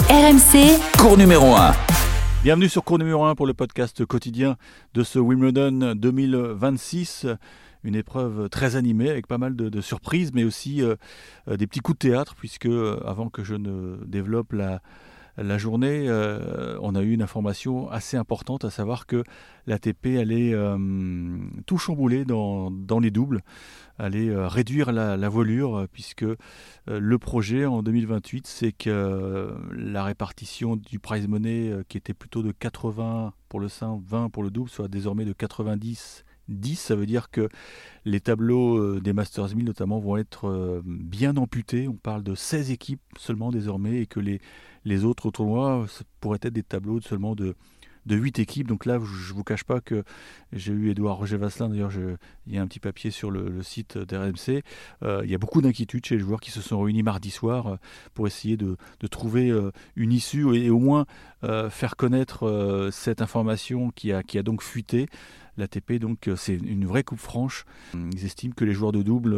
RMC, Cours numéro 1. Bienvenue sur Cours numéro 1 pour le podcast quotidien de ce Wimbledon 2026. Une épreuve très animée avec pas mal de surprises, mais aussi des petits coups de théâtre, puisque avant que je ne développe la journée, on a eu une information assez importante, à savoir que l'ATP allait tout chambouler dans les doubles, allait réduire la voilure, puisque le projet en 2028, c'est que la répartition du prize money, qui était plutôt de 80 pour le simple, 20 pour le double, soit désormais de 90-10. Ça veut dire que les tableaux des Masters 1000 notamment vont être bien amputés. On parle de 16 équipes seulement désormais, et que les autres tournois pourraient être des tableaux seulement de 8 équipes. Donc là, je ne vous cache pas que j'ai eu Édouard Roger Vasselin. D'ailleurs, il y a un petit papier sur le site d'RMC. Il y a beaucoup d'inquiétudes chez les joueurs qui se sont réunis mardi soir pour essayer de trouver une issue et au moins faire connaître cette information qui a donc fuité. L'ATP, donc, c'est une vraie coupe franche. Ils estiment que les joueurs de double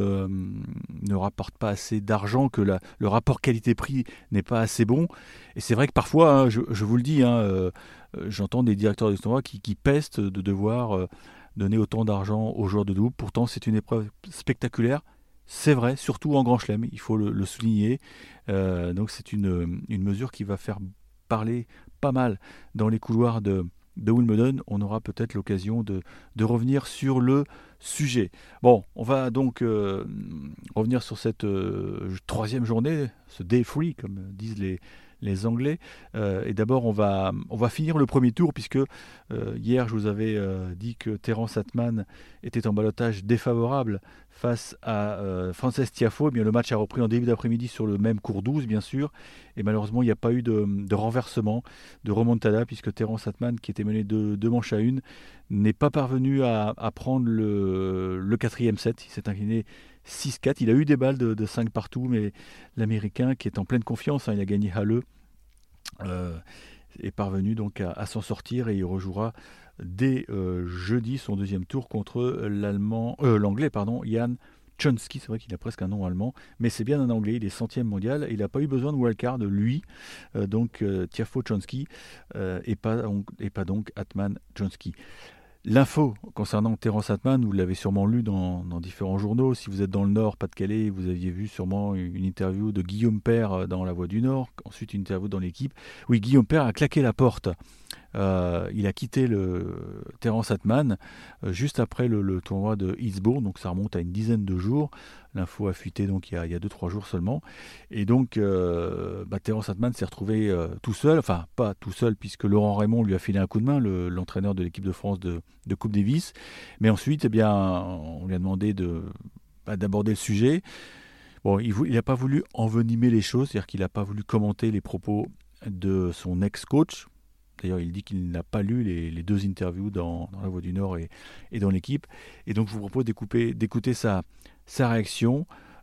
ne rapportent pas assez d'argent, que le rapport qualité-prix n'est pas assez bon. Et c'est vrai que parfois, je vous le dis, j'entends des directeurs de tournoi qui pestent de devoir donner autant d'argent aux joueurs de double. Pourtant, c'est une épreuve spectaculaire. C'est vrai, surtout en Grand Chelem, il faut le souligner. Donc c'est une mesure qui va faire parler pas mal dans les couloirs de Wimbledon. On aura peut-être l'occasion de revenir sur le sujet. Bon, on va donc revenir sur cette troisième journée, ce day free, comme disent les Anglais. Et d'abord, on va finir le premier tour, puisque hier, je vous avais dit que Terence Attman était en ballottage défavorable face à Frances Tiafoe. Eh bien, le match a repris en début d'après-midi sur le même cours 12, bien sûr. Et malheureusement, il n'y a pas eu de renversement, de remontada, puisque Terence Attman, qui était mené de 2 manches à 1, n'est pas parvenu à prendre le quatrième set. Il s'est incliné 6-4. Il a eu des balles de 5 partout, mais l'Américain, qui est en pleine confiance, il a gagné Halle, est parvenu donc à s'en sortir, et il rejouera dès jeudi son deuxième tour contre l'Anglais, Jan Chonsky. C'est vrai qu'il a presque un nom allemand, mais c'est bien un Anglais. Il est 100e mondial et il n'a pas eu besoin de wildcard, lui. Donc Tiafoe Chonsky et pas donc Attman Chonsky. L'info concernant Terence Attman, vous l'avez sûrement lu dans différents journaux. Si vous êtes dans le Nord, Pas-de-Calais, vous aviez vu sûrement une interview de Guillaume Père dans La Voix du Nord, ensuite une interview dans l'Équipe. Oui, Guillaume Père a claqué la porte. Il a quitté le Terence Attman juste après le tournoi de Hillsborough, donc ça remonte à une dizaine de jours. L'info a fuité donc il y a 2-3 jours seulement. Et donc Terence Attman s'est retrouvé tout seul, enfin pas tout seul, puisque Laurent Raymond lui a filé un coup de main, l'entraîneur de l'équipe de France de Coupe Davis. Mais ensuite, on lui a demandé d'aborder le sujet. Bon, il n'a pas voulu envenimer les choses, c'est-à-dire qu'il n'a pas voulu commenter les propos de son ex-coach. D'ailleurs, il dit qu'il n'a pas lu les 2 interviews dans La Voix du Nord et dans l'Équipe. Et donc, je vous propose d'écouter sa réaction,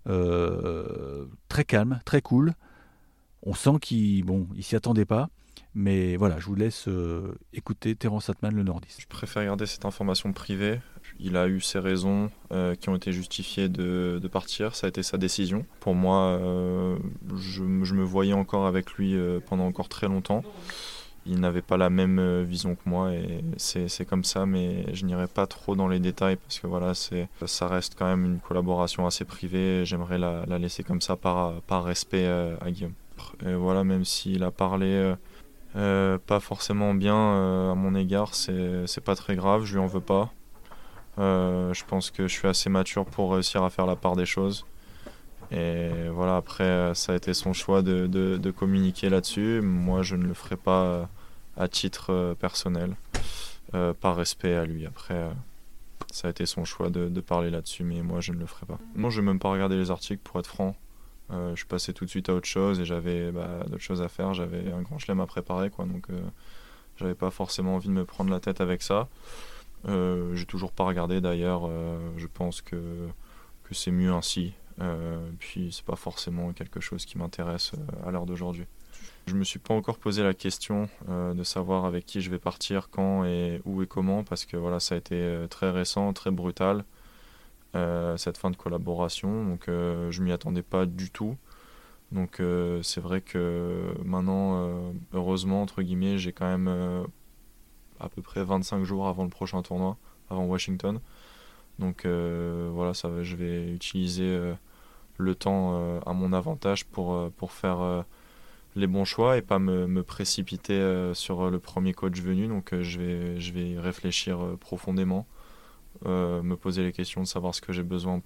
très calme, très cool. On sent qu'il s'y attendait pas. Mais voilà, je vous laisse écouter Terence Attman, le nordiste. Je préfère garder cette information privée. Il a eu ses raisons qui ont été justifiées de partir. Ça a été sa décision. Pour moi, je me voyais encore avec lui pendant encore très longtemps. Il n'avait pas la même vision que moi, et c'est comme ça, mais je n'irai pas trop dans les détails parce que voilà, ça reste quand même une collaboration assez privée. J'aimerais la laisser comme ça par respect à Guillaume. Et voilà, même s'il a parlé pas forcément bien à mon égard, c'est pas très grave, je lui en veux pas. Je pense que je suis assez mature pour réussir à faire la part des choses. Et voilà, après, ça a été son choix de communiquer là-dessus. Moi, je ne le ferai pas à titre personnel, par respect à lui. Après, ça a été son choix de parler là-dessus, mais moi, je ne le ferai pas. Moi, je n'ai même pas regardé les articles, pour être franc. Je suis passé tout de suite à autre chose et j'avais d'autres choses à faire. J'avais un grand chelem à préparer, donc j'avais pas forcément envie de me prendre la tête avec ça. J'ai toujours pas regardé d'ailleurs. Je pense que c'est mieux ainsi. Puis c'est pas forcément quelque chose qui m'intéresse à l'heure d'aujourd'hui. Je me suis pas encore posé la question de savoir avec qui je vais partir, quand et où et comment, parce que voilà, ça a été très récent, très brutal, cette fin de collaboration, donc je m'y attendais pas du tout. Donc c'est vrai que maintenant, heureusement, entre guillemets, j'ai quand même à peu près 25 jours avant le prochain tournoi, avant Washington. Donc voilà, je vais utiliser le temps à mon avantage pour faire les bons choix et pas me précipiter sur le premier coach venu. Donc je vais y réfléchir profondément, me poser les questions de savoir ce que j'ai besoin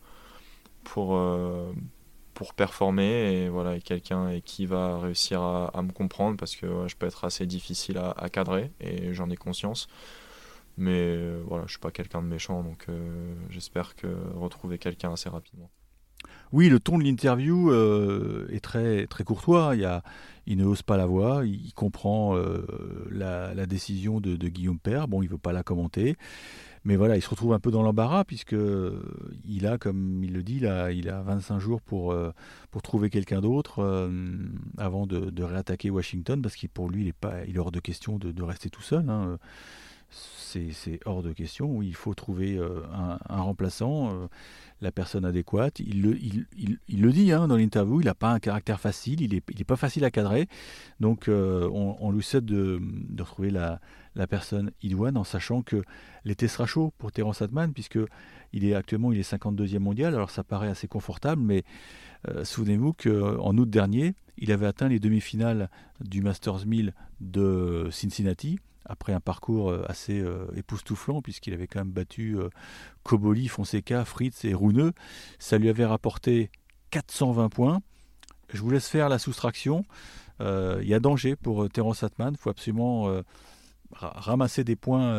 pour, euh, pour performer et voilà, et quelqu'un et qui va réussir à me comprendre parce que je peux être assez difficile à cadrer et j'en ai conscience. Mais voilà, je suis pas quelqu'un de méchant, donc j'espère retrouver quelqu'un assez rapidement. Oui, le ton de l'interview est très, très courtois. Il ne hausse pas la voix, il comprend la décision de Guillaume Père. Bon, il ne veut pas la commenter. Mais voilà, il se retrouve un peu dans l'embarras puisque il a, comme il le dit, il a 25 jours pour trouver quelqu'un d'autre avant de réattaquer Washington parce que pour lui, il est hors de question de rester tout seul. Hein. C'est hors de question. Oui, il faut trouver un remplaçant, la personne adéquate. Il le dit hein, dans l'interview, il n'a pas un caractère facile, il est pas facile à cadrer. Donc on lui souhaite de retrouver la personne idoine en sachant que l'été sera chaud pour Terence Atman puisque il est 52e mondial. Alors ça paraît assez confortable, mais souvenez-vous qu'en août dernier, il avait atteint les demi-finales du Masters 1000 de Cincinnati après un parcours assez époustouflant puisqu'il avait quand même battu Cobolli, Fonseca, Fritz et Runeux. Ça lui avait rapporté 420 points. Je vous laisse faire la soustraction. Il y a danger pour Terence Atman. Il faut absolument ramasser des points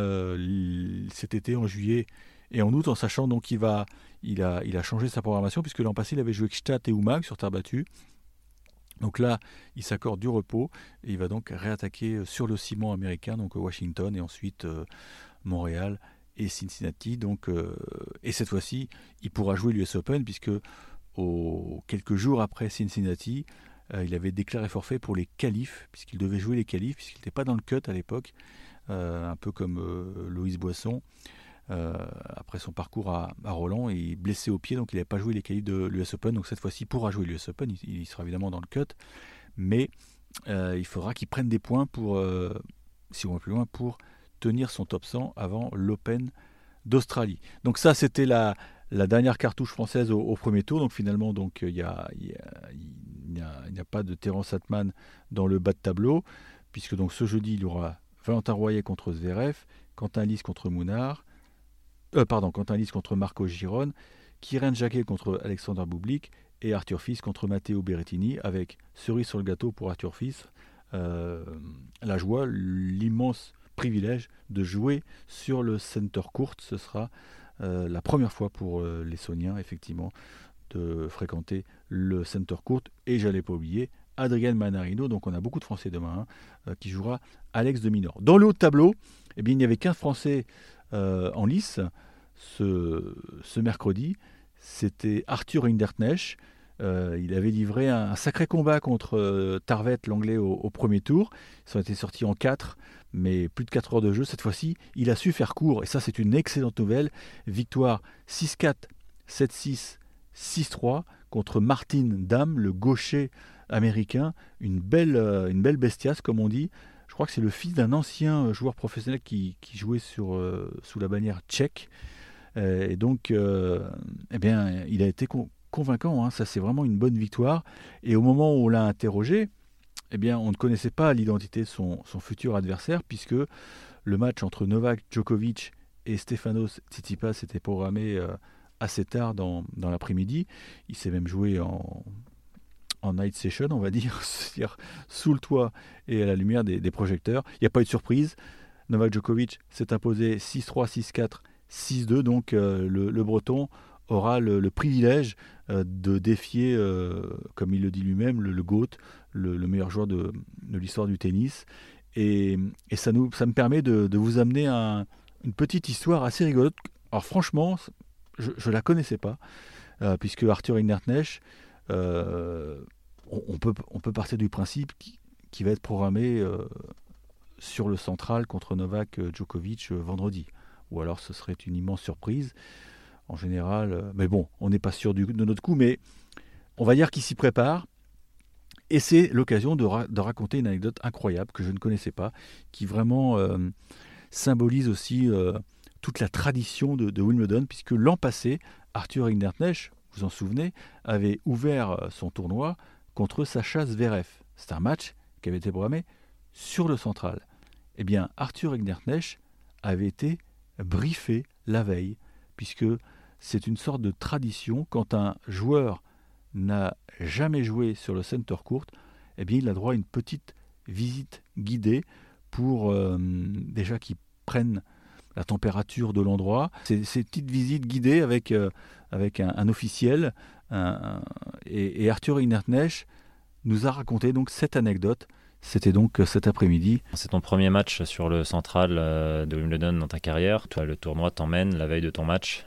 cet été en juillet et en août, en sachant donc qu'il il a changé sa programmation puisque l'an passé il avait joué Gstaad et Umag sur terre battue. Donc là, il s'accorde du repos et il va donc réattaquer sur le ciment américain, donc Washington et ensuite Montréal et Cincinnati. Donc, et cette fois-ci, il pourra jouer l'US Open puisque quelques jours après Cincinnati, il avait déclaré forfait pour les qualifs puisqu'il devait jouer les qualifs puisqu'il n'était pas dans le cut à l'époque, un peu comme Loïs Boisson. Après son parcours à Roland, il est blessé au pied, donc il n'avait pas joué les qualifs de l'US Open. Donc cette fois-ci, il pourra jouer l'US Open, il sera évidemment dans le cut, mais il faudra qu'il prenne des points si on va plus loin, pour tenir son top 100 avant l'Open d'Australie. Donc ça, c'était la dernière cartouche française au premier tour. Donc finalement, donc il n'y a pas de Terence Atman dans le bas de tableau, puisque donc ce jeudi, il y aura Valentin Royer contre Zverev, Quentin Lys contre Mounard, Quentin Lys contre Marco Giron, Kyren Jacquet contre Alexander Bublik et Arthur Fils contre Matteo Berrettini, avec cerise sur le gâteau pour Arthur Fils, la joie, l'immense privilège de jouer sur le center court. Ce sera la première fois pour l'Essonien, effectivement, de fréquenter le center court. Et j'allais pas oublier Adrien Manarino, donc on a beaucoup de Français demain, qui jouera Alex de Minaur. Dans le haut de tableau, eh bien, il n'y avait qu'un Français en lice ce mercredi. C'était Arthur Hinderknecht. Il avait livré un sacré combat contre Tarvet, l'anglais, au premier tour. Ils ont été sortis en 4, mais plus de 4 heures de jeu. Cette fois-ci, il a su faire court, et ça, c'est une excellente nouvelle. Victoire 6-4, 7-6, 6-3 contre Martin Damm, le gaucher américain. Une belle bestiace, comme on dit. Je crois que c'est le fils d'un ancien joueur professionnel qui jouait sous la bannière tchèque. Et donc, eh bien, il a été convaincant. Hein. Ça, c'est vraiment une bonne victoire. Et au moment où on l'a interrogé, eh bien, on ne connaissait pas l'identité de son futur adversaire, puisque le match entre Novak Djokovic et Stefanos Tsitsipas était programmé assez tard dans l'après-midi. Il s'est même joué en night session, on va dire, c'est-à-dire sous le toit et à la lumière des projecteurs. Il n'y a pas eu de surprise. Novak Djokovic s'est imposé 6-3, 6-4, 6-2. Donc le Breton aura le privilège de défier, comme il le dit lui-même, le GOAT, le meilleur joueur de l'histoire du tennis. Et ça me permet de vous amener une petite histoire assez rigolote. Alors franchement, je ne la connaissais pas, puisque Arthur Hinderknecht, on peut partir du principe qui va être programmé sur le central contre Novak Djokovic vendredi. Ou alors ce serait une immense surprise. En général, mais bon, on n'est pas sûr de notre coup, mais on va dire qu'il s'y prépare. Et c'est l'occasion de raconter une anecdote incroyable que je ne connaissais pas, qui vraiment symbolise aussi toute la tradition de Wimbledon, puisque l'an passé, Arthur Rinderknecht, vous en souvenez, avait ouvert son tournoi contre Sacha Zverev. C'est un match qui avait été programmé sur le central. Eh bien, Arthur Rinderknecht avait été briefé la veille, puisque c'est une sorte de tradition. Quand un joueur n'a jamais joué sur le center court, eh bien, il a droit à une petite visite guidée pour déjà qu'il prenne la température de l'endroit. C'est ces petites visites guidées avec un officiel. Et Arthur Rinderknecht nous a raconté donc cette anecdote. C'était donc cet après-midi. C'est ton premier match sur le central de Wimbledon dans ta carrière. Toi, le tournoi t'emmène la veille de ton match.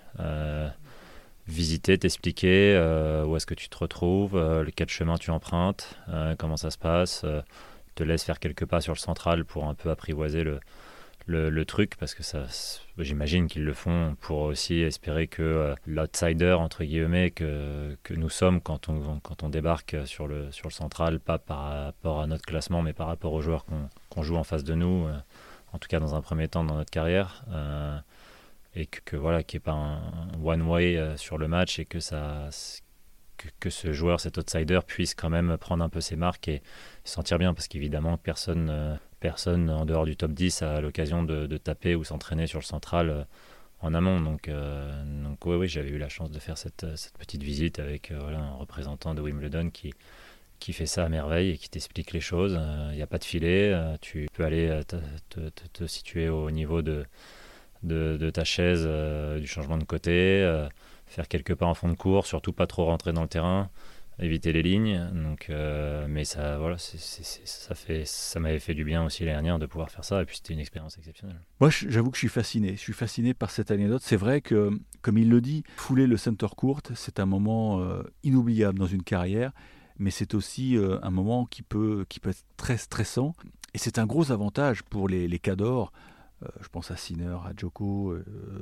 Visiter, t'expliquer où est-ce que tu te retrouves, quel chemin tu empruntes, comment ça se passe. Te laisse faire quelques pas sur le central pour un peu apprivoiser le truc, parce que ça, j'imagine qu'ils le font pour aussi espérer que l'outsider entre guillemets que nous sommes quand on débarque sur le central, pas par rapport à notre classement mais par rapport aux joueurs qu'on joue en face de nous, en tout cas dans un premier temps dans notre carrière, et que voilà, qu'il n'y ait pas un one way sur le match, et que que ce joueur, cet outsider, puisse quand même prendre un peu ses marques et se sentir bien, parce qu'évidemment personne en dehors du top 10 a l'occasion de taper ou s'entraîner sur le central en amont. Donc oui, j'avais eu la chance de faire cette petite visite avec un représentant de Wimbledon qui fait ça à merveille et qui t'explique les choses. Il n'y a pas de filet, tu peux aller te situer au niveau de ta chaise, du changement de côté, faire quelques pas en fond de cours, surtout pas trop rentrer dans le terrain, éviter les lignes. Donc, mais ça, voilà, ça m'avait fait du bien aussi l'année dernière de pouvoir faire ça, et puis c'était une expérience exceptionnelle. Moi, j'avoue que je suis fasciné par cette anecdote. C'est vrai que, comme il le dit, fouler le center court, c'est un moment inoubliable dans une carrière, mais c'est aussi un moment qui peut être très stressant, et c'est un gros avantage pour les cadors. Je pense à Sinner, à Djoko,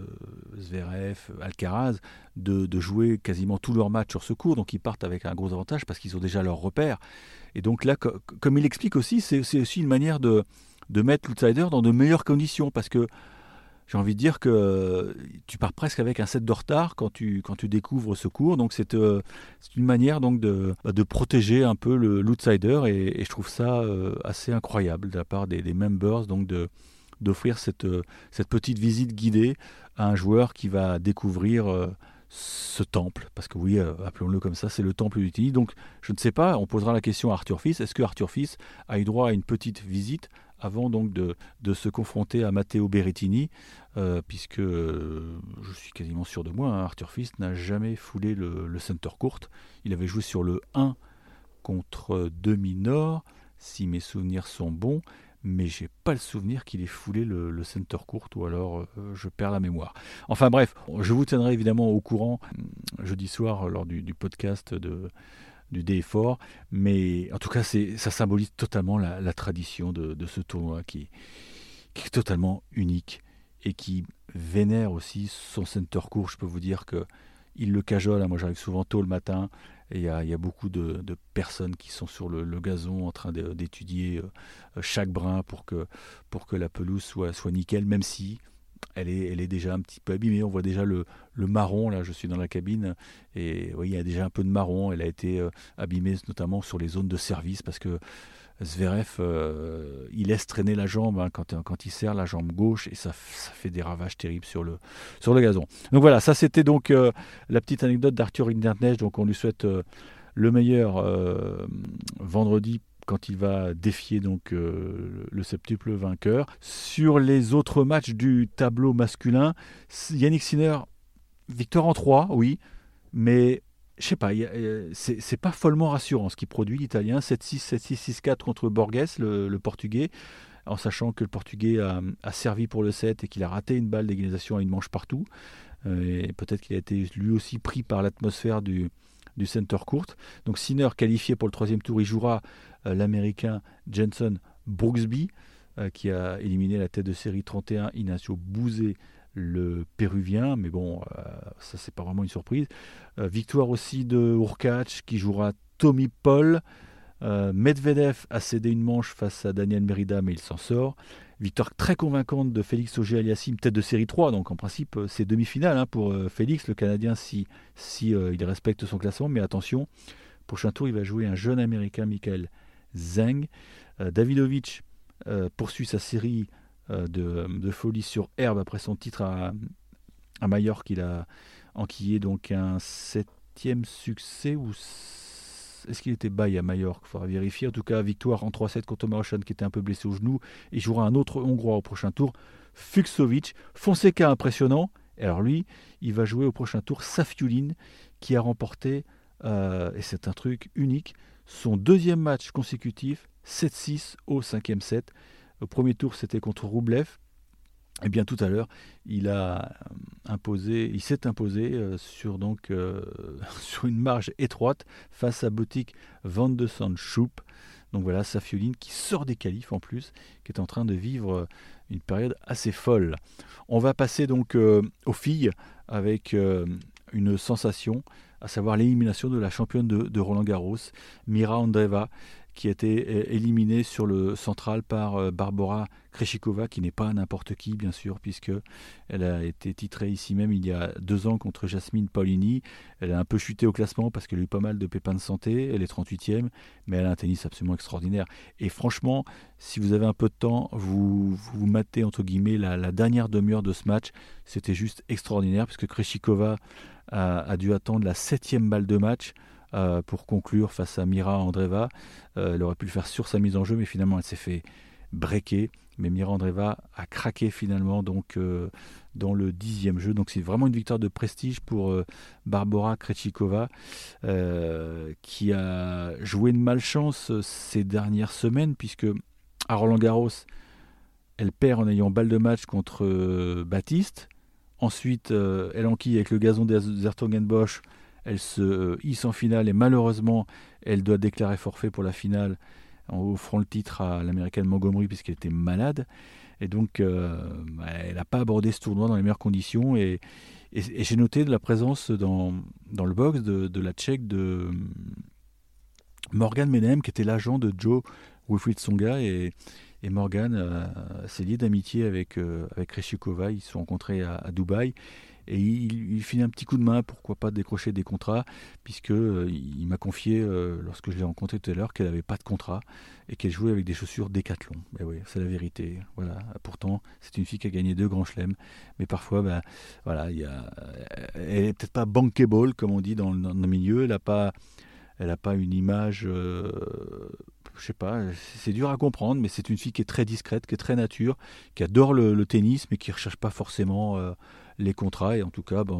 Zverev, Alcaraz, de jouer quasiment tous leurs matchs sur ce court. Donc ils partent avec un gros avantage parce qu'ils ont déjà leurs repères. Et donc là, comme il explique aussi, c'est aussi une manière de mettre l'outsider dans de meilleures conditions. Parce que j'ai envie de dire que tu pars presque avec un set de retard quand tu découvres ce court. Donc c'est une manière donc de protéger un peu l'outsider. Et je trouve ça assez incroyable de la part des members, donc d'offrir cette petite visite guidée à un joueur qui va découvrir ce temple, parce que oui, appelons-le comme ça, c'est le temple du tennis. Donc je ne sais pas, on posera la question à Arthur Fils, est-ce que Arthur Fils a eu droit à une petite visite avant donc de se confronter à Matteo Berrettini, puisque je suis quasiment sûr de moi, Arthur Fils n'a jamais foulé le center court. Il avait joué sur le 1 contre Demi-Nord, si mes souvenirs sont bons, mais j'ai pas le souvenir qu'il ait foulé le center court, ou alors je perds la mémoire. Enfin bref, je vous tiendrai évidemment au courant jeudi soir lors du podcast du Day4, mais en tout cas ça symbolise totalement la tradition de ce tournoi qui est totalement unique et qui vénère aussi son center court. Je peux vous dire que il le cajole, moi j'arrive souvent tôt le matin, et il y a beaucoup de personnes qui sont sur le gazon en train d'étudier chaque brin pour que la pelouse soit nickel, même si elle est déjà un petit peu abîmée. On voit déjà le marron, là je suis dans la cabine, et oui, il y a déjà un peu de marron. Elle a été abîmée notamment sur les zones de service, parce que Zverev, il laisse traîner la jambe quand il serre la jambe gauche, et ça fait des ravages terribles sur le gazon. Donc voilà, ça c'était donc la petite anecdote d'Arthur Rinderknecht. Donc on lui souhaite le meilleur vendredi quand il va défier donc le septuple vainqueur. Sur les autres matchs du tableau masculin, Yannick Sinner, victoire en 3, oui, mais je sais pas, c'est pas follement rassurant ce qu'il produit, l'Italien. 7-6, 7-6, 6-4 contre Borges, le Portugais, en sachant que le Portugais a servi pour le 7 et qu'il a raté une balle d'égalisation à une manche partout. Et peut-être qu'il a été lui aussi pris par l'atmosphère du center court. Donc Sinner qualifié pour le troisième tour, il jouera l'Américain Jenson Brooksby, qui a éliminé la tête de série 31 Ignacio Bouzet, le Péruvien, mais bon, ça c'est pas vraiment une surprise. Victoire aussi de Hurkacz, qui jouera Tommy Paul, Medvedev a cédé une manche face à Daniel Merida, mais il s'en sort. Victoire très convaincante de Félix Auger-Aliassime, tête de série 3, donc en principe c'est demi-finale pour Félix, le Canadien, si il respecte son classement. Mais attention, prochain tour, il va jouer un jeune Américain, Michael Zhang. Davidovich poursuit sa série de folie sur herbe après son titre à Majorque. Il a enquillé donc un 7e succès, ou est-ce qu'il était bail à Majorque? Il faudra vérifier. En tout cas, victoire en 3-7 contre Marochan qui était un peu blessé au genou. Il jouera un autre Hongrois au prochain tour, Fucsovics. Fonseca impressionnant. Et alors lui, il va jouer au prochain tour Safiullin qui a remporté, et c'est un truc unique, son 2e match consécutif, 7-6 au 5e set. Au premier tour, c'était contre Roublev. Et bien tout à l'heure, il s'est imposé sur une marge étroite face à Botic Van de Sande-Schoup. Donc voilà, Safiullin qui sort des qualifs en plus, qui est en train de vivre une période assez folle. On va passer donc aux filles avec une sensation, à savoir l'élimination de la championne de Roland-Garros, Mira Andreeva, qui a été éliminée sur le central par Barbora Krejcikova, qui n'est pas n'importe qui, bien sûr, puisqu'elle a été titrée ici même il y a 2 ans contre Jasmine Paolini. Elle a un peu chuté au classement parce qu'elle a eu pas mal de pépins de santé. Elle est 38e, mais elle a un tennis absolument extraordinaire. Et franchement, si vous avez un peu de temps, vous matez, entre guillemets, la dernière demi-heure de ce match. C'était juste extraordinaire, puisque Krejcikova a dû attendre la 7e balle de match pour conclure face à Mira Andreeva. Elle aurait pu le faire sur sa mise en jeu, mais finalement elle s'est fait breaker. Mais Mira Andreeva a craqué finalement donc, dans le 10e jeu. Donc c'est vraiment une victoire de prestige pour Barbora Krejcikova, qui a joué une malchance ces dernières semaines, puisque à Roland-Garros, elle perd en ayant balle de match contre Baptiste. Ensuite, elle enquille avec le gazon des Hertogenbosch. Elle se hisse en finale et malheureusement, elle doit déclarer forfait pour la finale en offrant le titre à l'américaine Montgomery puisqu'elle était malade. Et donc, elle n'a pas abordé ce tournoi dans les meilleures conditions. Et j'ai noté de la présence dans le box de la Tchèque de Morgan Menem, qui était l'agent de Joe Wilfried Tsonga. Et Morgan s'est lié d'amitié avec Krejcikova. Ils se sont rencontrés à Dubaï. Et il file un petit coup de main, pourquoi pas décrocher des contrats, puisqu'il m'a confié, lorsque je l'ai rencontré tout à l'heure, qu'elle n'avait pas de contrat et qu'elle jouait avec des chaussures Decathlon. Ben oui, c'est la vérité. Voilà. Pourtant, c'est une fille qui a gagné 2 grands chelems, mais parfois, voilà, elle n'est peut-être pas bankable, comme on dit dans le milieu. Elle n'a pas une image... je sais pas, c'est dur à comprendre, mais c'est une fille qui est très discrète, qui est très nature, qui adore le tennis, mais qui ne recherche pas forcément les contrats. Et en tout cas,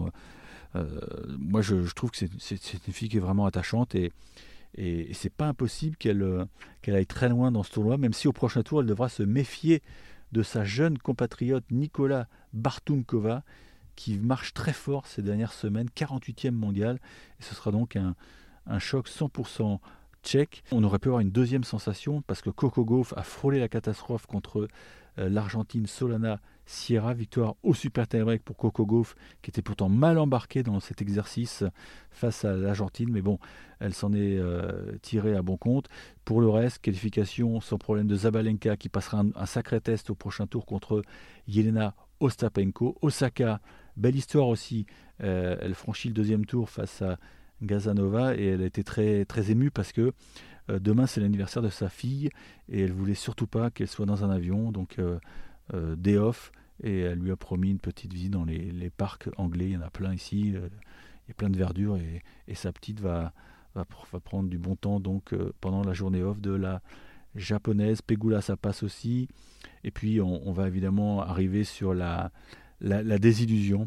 moi je trouve que c'est une fille qui est vraiment attachante et c'est pas impossible qu'elle aille très loin dans ce tournoi, même si au prochain tour, elle devra se méfier de sa jeune compatriote Nicola Bartunkova, qui marche très fort ces dernières semaines, 48e mondial, et ce sera donc un choc 100% tchèque. On aurait pu avoir une deuxième sensation parce que Coco Gauff a frôlé la catastrophe contre l'Argentine Solana Sierra. Victoire au super tie-break pour Coco Gauff, qui était pourtant mal embarquée dans cet exercice face à l'Argentine, mais bon, elle s'en est tirée à bon compte. Pour le reste, qualification sans problème de Zabalenka, qui passera un sacré test au prochain tour contre Jelena Ostapenko. Osaka, belle histoire aussi, elle franchit le 2e tour face à Gazanova et elle a été très, très émue parce que demain c'est l'anniversaire de sa fille et elle voulait surtout pas qu'elle soit dans un avion, donc day off, et elle lui a promis une petite visite dans les parcs anglais. Il y en a plein ici, il y a plein de verdure et sa petite va prendre du bon temps donc pendant la journée off de la japonaise. Pegula, ça passe aussi, et puis on va évidemment arriver sur la désillusion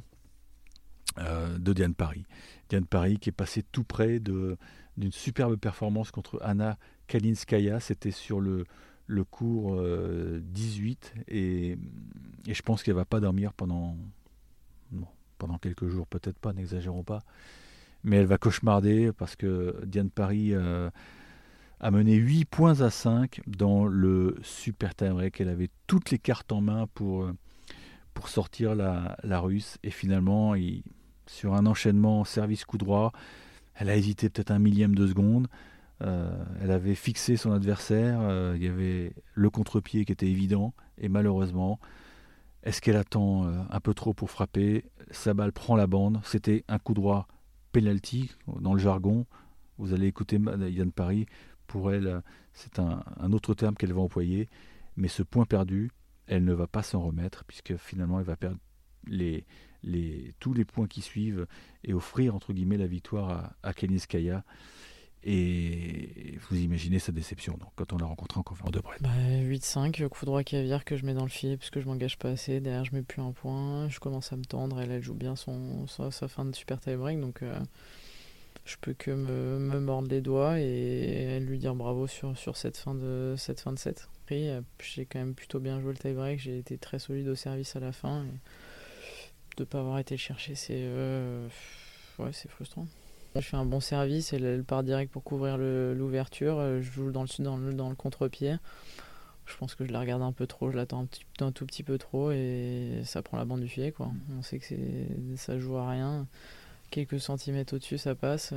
de Diane Paris. Diane Paris qui est passée tout près d'une superbe performance contre Anna Kalinskaya. C'était sur le cours 18 et je pense qu'elle ne va pas dormir pendant quelques jours, peut-être pas, n'exagérons pas, mais elle va cauchemarder parce que Diane Paris a mené 8 points à 5 dans le super tie-break. Elle avait toutes les cartes en main pour sortir la Russe, et finalement sur un enchaînement service coup droit, elle a hésité peut-être un millième de seconde. Elle avait fixé son adversaire. Il y avait le contre-pied qui était évident. Et malheureusement, est-ce qu'elle attend un peu trop pour frapper? Sa balle prend la bande. C'était un coup droit penalty dans le jargon. Vous allez écouter Yann Parry. Pour elle, c'est un autre terme qu'elle va employer. Mais ce point perdu, elle ne va pas s'en remettre, puisque finalement, elle va perdre tous les points qui suivent et offrir, entre guillemets, la victoire à Kalinskaya. Et vous imaginez sa déception donc, quand on l'a rencontrée en conférence de presse. 8-5, coup droit caviar que je mets dans le filet parce que je m'engage pas assez. Derrière, je mets plus un point. Je commence à me tendre. Elle joue bien sa fin de super tie-break. Donc, je peux que me mordre les doigts et lui dire bravo sur cette fin de set. Après, j'ai quand même plutôt bien joué le tie-break. J'ai été très solide au service à la fin. Et de ne pas avoir été le chercher, c'est frustrant. Je fais un bon service, elle part direct pour couvrir l'ouverture. Je joue dans le contre-pied. Je pense que je la regarde un peu trop, je l'attends un tout petit peu trop et ça prend la bande du filet, quoi. On sait que ça joue à rien. Quelques centimètres au-dessus, ça passe.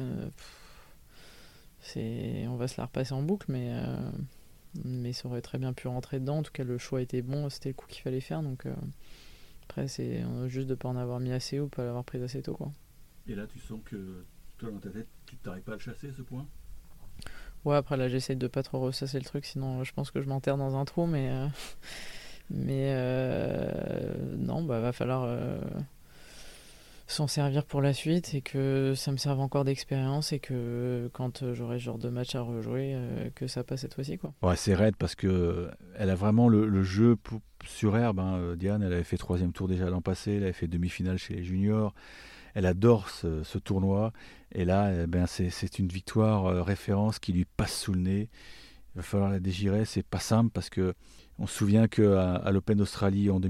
On va se la repasser en boucle, mais ça aurait très bien pu rentrer dedans. En tout cas, le choix était bon, c'était le coup qu'il fallait faire. Donc après, c'est juste de ne pas en avoir mis assez ou pas l'avoir pris assez tôt, quoi. Et là, tu sens que toi, dans ta tête, tu t'arrives pas à le chasser, ce point? Ouais, après là, j'essaie de pas trop ressasser le truc, sinon je pense que je m'enterre dans un trou, mais non, va falloir s'en servir pour la suite et que ça me serve encore d'expérience et que quand j'aurai ce genre de match à rejouer, que ça passe cette fois-ci, quoi. Ouais, c'est raide parce que elle a vraiment le jeu sur herbe. Diane, elle avait fait 3e tour déjà l'an passé, elle avait fait demi-finale chez les juniors. Elle adore ce tournoi. Et là, c'est une victoire référence qui lui passe sous le nez. Il va falloir la dégirer. C'est pas simple parce que on se souvient qu'à l'Open d'Australie en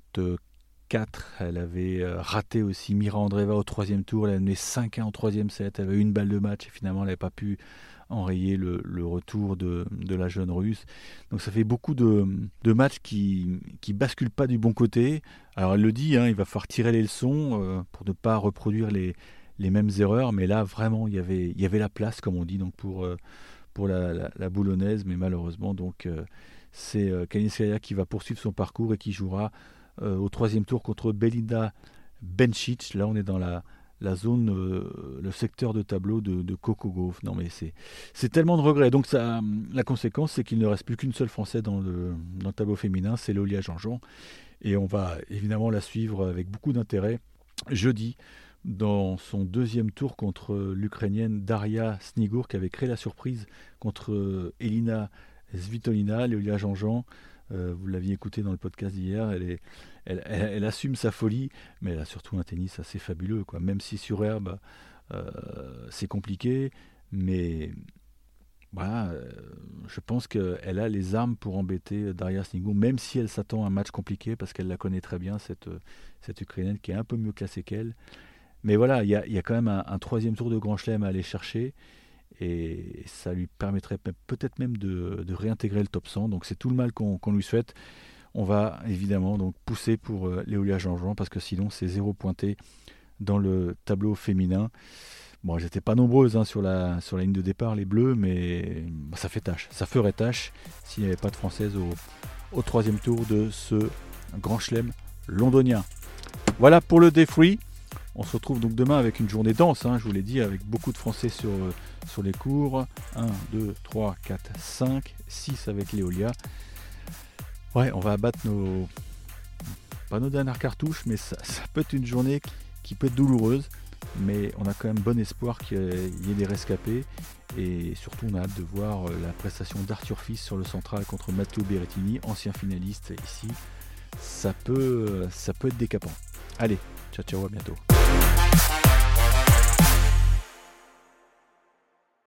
2024, elle avait raté aussi Mira Andreeva au 3e tour. Elle a mené 5-1 au 3e set. Elle avait une balle de match et finalement, elle n'avait pas pu enrayer le retour de la jeune Russe. Donc ça fait beaucoup de matchs qui basculent pas du bon côté. Alors elle le dit, il va falloir tirer les leçons pour ne pas reproduire les mêmes erreurs, mais là vraiment il y avait la place, comme on dit, donc pour la boulonnaise, mais malheureusement donc c'est Kalinskaya qui va poursuivre son parcours et qui jouera au 3e tour contre Belinda Bencic. Là on est dans la zone, le secteur de tableau de Coco Gauff. Non mais c'est tellement de regrets. Donc la conséquence, c'est qu'il ne reste plus qu'une seule Française dans le tableau féminin, c'est Léolia Jean-Jean. Et on va évidemment la suivre avec beaucoup d'intérêt jeudi dans son 2e tour contre l'Ukrainienne Daria Snigour qui avait créé la surprise contre Elina Svitolina. Léolia Jean-Jean, vous l'aviez écouté dans le podcast d'hier, elle assume sa folie, mais elle a surtout un tennis assez fabuleux, quoi. Même si sur herbe c'est compliqué, mais voilà, je pense qu'elle a les armes pour embêter Daria Snigour, même si elle s'attend à un match compliqué parce qu'elle la connaît très bien, cette Ukrainienne qui est un peu mieux classée qu'elle. Mais voilà, il y a quand même un 3e tour de Grand Chelem à aller chercher. Et ça lui permettrait peut-être même de réintégrer le top 100. Donc c'est tout le mal qu'on lui souhaite. On va évidemment donc pousser pour Léolia Jean-Jean parce que sinon c'est 0 pointé dans le tableau féminin. Bon, elles n'étaient pas nombreuses sur la ligne de départ, les Bleus, mais ça fait tâche. Ça ferait tâche s'il n'y avait pas de Françaises au 3e tour de ce Grand Chelem londonien. Voilà pour le Day Free. On se retrouve donc demain avec une journée dense, je vous l'ai dit, avec beaucoup de Français sur les cours. 1, 2, 3, 4, 5, 6 avec Léolia. Ouais, on va abattre pas nos dernières cartouches, mais ça peut être une journée qui peut être douloureuse. Mais on a quand même bon espoir qu'il y ait des rescapés. Et surtout, on a hâte de voir la prestation d'Arthur Fils sur le central contre Matteo Berrettini, ancien finaliste ici. Ça peut être décapant. Allez, ciao, à bientôt.